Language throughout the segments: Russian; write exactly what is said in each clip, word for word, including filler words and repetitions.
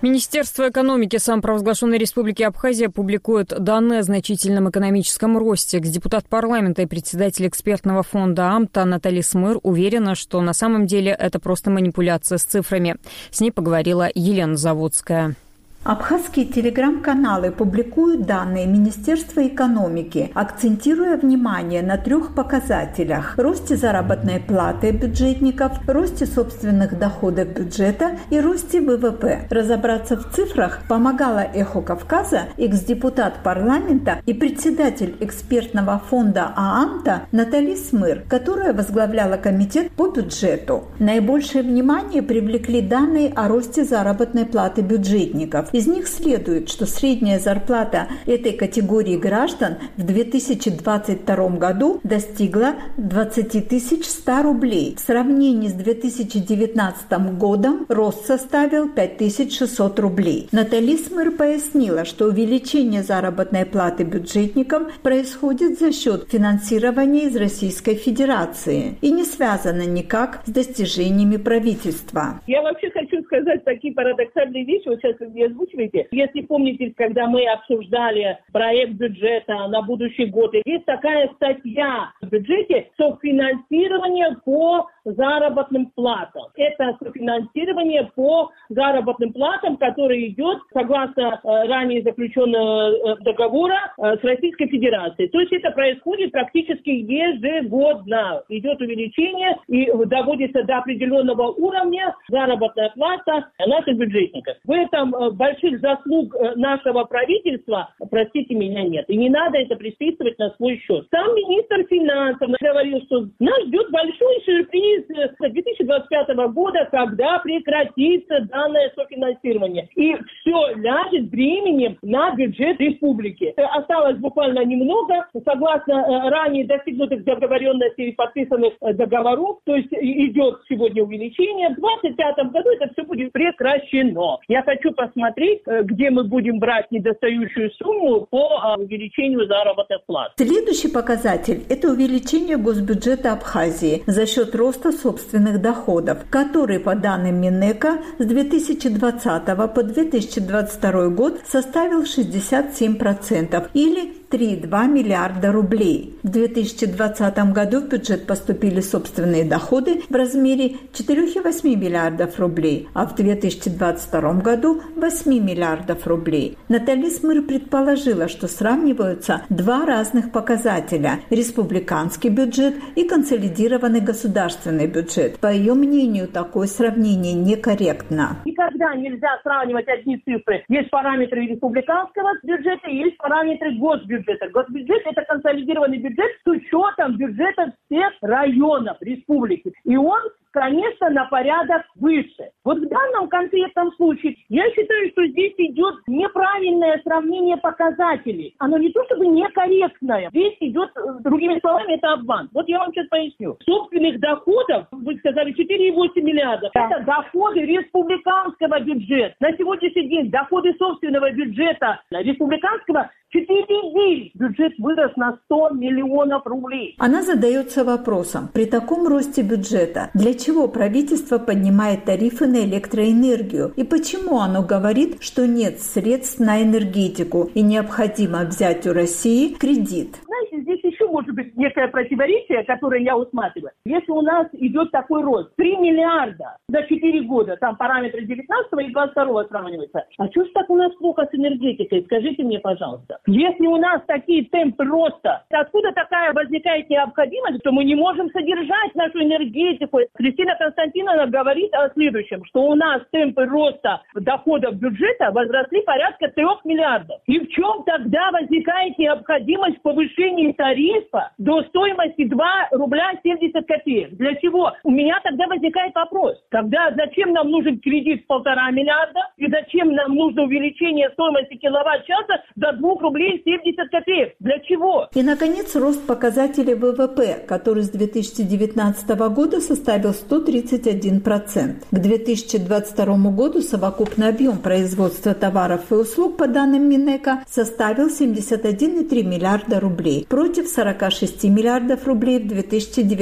Министерство экономики самопровозглашенной Республики Абхазия публикует данные о значительном экономическом росте. Депутат парламента и председатель экспертного фонда АМТА Натали Смыр уверена, что на самом деле это просто манипуляция с цифрами. С ней поговорила Елена Заводская. Абхазские телеграм-каналы публикуют данные Министерства экономики, акцентируя внимание на трех показателях – росте заработной платы бюджетников, росте собственных доходов бюджета и росте вэ вэ пэ. Разобраться в цифрах помогала «Эхо Кавказа» экс-депутат парламента и председатель экспертного фонда ААМТА Натали Смыр, которая возглавляла комитет по бюджету. Наибольшее внимание привлекли данные о росте заработной платы бюджетников. Из них следует, что средняя зарплата этой категории граждан в две тысячи двадцать втором году достигла двадцать тысяч сто рублей. В сравнении с две тысячи девятнадцатым годом рост составил пять тысяч шестьсот рублей. Натали Смыр пояснила, что увеличение заработной платы бюджетникам происходит за счет финансирования из Российской Федерации и не связано никак с достижениями правительства. Я вообще хочу сказать такие парадоксальные вещи, вот сейчас вы озвучиваете. Если помните, когда мы обсуждали проект бюджета на будущий год, есть такая статья в бюджете софинансирование по заработным платам. Это софинансирование по заработным платам, которое идет согласно э, ранее заключенного э, договора э, с Российской Федерацией. То есть это происходит практически ежегодно. Идет увеличение и доводится до определенного уровня заработная плата наших бюджетников. В этом э, больших заслуг э, нашего правительства, простите меня, нет. И не надо это приписывать на свой счет. Сам министр финансов говорил, что нас ждет большой сюрприз две тысячи двадцать пятого года, когда прекратится данное софинансирование. И все ляжет бременем на бюджет республики. Осталось буквально немного, согласно ранее достигнутых договоренностей и подписанных договоров, то есть идет сегодня увеличение. В двадцать пятом году это все будет прекращено. Я хочу посмотреть, где мы будем брать недостающую сумму по увеличению заработных плат. Следующий показатель – это увеличение госбюджета Абхазии за счет роста собственных доходов, который, по данным Минэка, с две тысячи двадцатого по две тысячи двадцать второй год составил шестьдесят семь процентов или три целых два миллиарда рублей. В две тысячи двадцатом году в бюджет поступили собственные доходы в размере четыре целых восемь миллиардов рублей, а в две тысячи двадцать втором году восемь миллиардов рублей. Натали Смыр предположила, что сравниваются два разных показателя – республиканский бюджет и консолидированный государственный бюджет. По ее мнению, такое сравнение некорректно. Никогда нельзя сравнивать одни цифры. Есть параметры республиканского бюджета и есть параметры госбюджета. Госбюджет – это консолидированный бюджет с учетом бюджета всех районов республики. И он, конечно, на порядок выше. Вот в данном конкретном случае я считаю, что здесь идет неправильное сравнение показателей. Оно не то чтобы некорректное. Здесь идет, другими словами, это обман. Вот я вам сейчас поясню. Собственных доходов, вы сказали, четыре целых восемь миллиардов. Да. Это доходы республиканского бюджета. На сегодняшний день доходы собственного бюджета республиканского четыре девять. Бюджет вырос на сто миллионов рублей. Она задается вопросом, при таком росте бюджета, для чего правительство поднимает тарифы на электроэнергию и почему оно говорит, что нет средств на энергетику и необходимо взять у России кредит? Знаете, здесь еще может быть некое противоречие, которое я усматриваю. Если у нас идет такой рост, три миллиарда за четыре года, там параметры девятнадцатого и двадцать второго сравниваются, а что ж так у нас плохо с энергетикой? Скажите мне, пожалуйста. Если у нас такие темпы роста, откуда такая возникает необходимость, что мы не можем содержать нашу энергетику? Кристина Константиновна говорит о следующем, что у нас темпы роста доходов бюджета возросли порядка трех миллиардов. И в чем тогда возникает необходимость повышения тарифа до стоимости два рубля семьдесят копеек? Для чего? У меня тогда возникает вопрос. Тогда зачем нам нужен кредит в полтора миллиарда? И зачем нам нужно увеличение стоимости киловатт-часа до двух рублей семьдесят копеек? Для чего? И, наконец, рост показателей вэ вэ пэ, который с две тысячи девятнадцатого года составил сто тридцать один процент. К две тысячи двадцать второму году совокупный объем производства товаров и услуг, по данным Минэка, составил семьдесят один целых три миллиарда рублей против сорок шесть миллиардов рублей в две тысячи девятнадцатом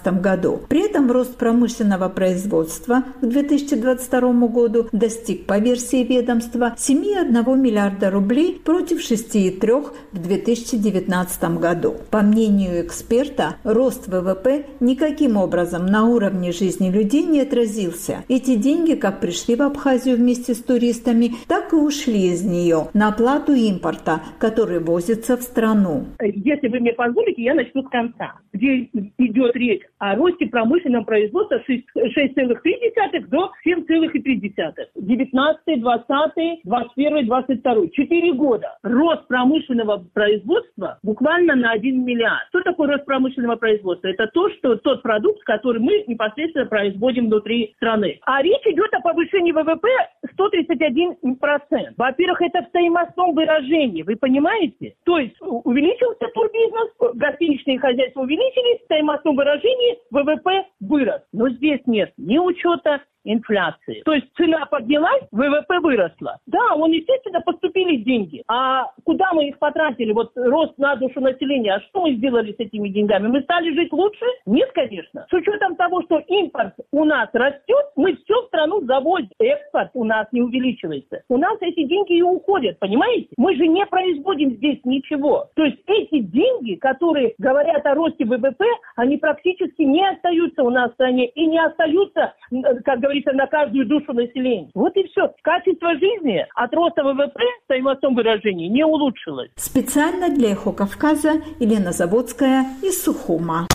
двенадцатом году. При этом рост промышленного производства к две тысячи двадцать второму году достиг, по версии ведомства, семь целых одна десятая миллиарда рублей против шесть целых три десятых в две тысячи девятнадцатом году. По мнению эксперта, рост ВВП никаким образом на уровне жизни людей не отразился. Эти деньги как пришли в Абхазию вместе с туристами, так и ушли из нее на оплату импорта, который возится в страну. Если вы мне позволите, я начну с конца, где идет речь о росте промышленного производства с шесть целых три десятых до семь целых три десятых. девятнадцатый, двадцатый, двадцать первый, двадцать второй. Четыре года. Рост промышленного производства буквально на один миллиард. Что такое рост промышленного производства? Это то, что тот продукт, который мы непосредственно производим внутри страны. А речь идет о повышении ВВП сто тридцать один процент. Во-первых, это в стоимостном выражении, вы понимаете? То есть увеличился турбизнес, гостиничные хозяйства увеличились, в стоимостном выражении ВВП вырос. Но здесь нет ни учета инфляции. То есть цена поднялась, ВВП выросла. Да, он, естественно, поступили деньги. А куда мы их потратили? Вот рост на душу населения. А что мы сделали с этими деньгами? Мы стали жить лучше? Нет, конечно. С учетом того, что импорт у нас растет, мы все в страну завозим. Экспорт у нас не увеличивается. У нас эти деньги и уходят, понимаете? Мы же не производим здесь ничего. То есть эти деньги, которые говорят о росте ВВП, они практически не остаются у нас в стране и не остаются, как говорится, на каждую душу населения. Вот и все. Качество жизни от роста ВВП в стоимостном выражении не улучшилось. Специально для «Эхо Кавказа» Елена Заводская из Сухума.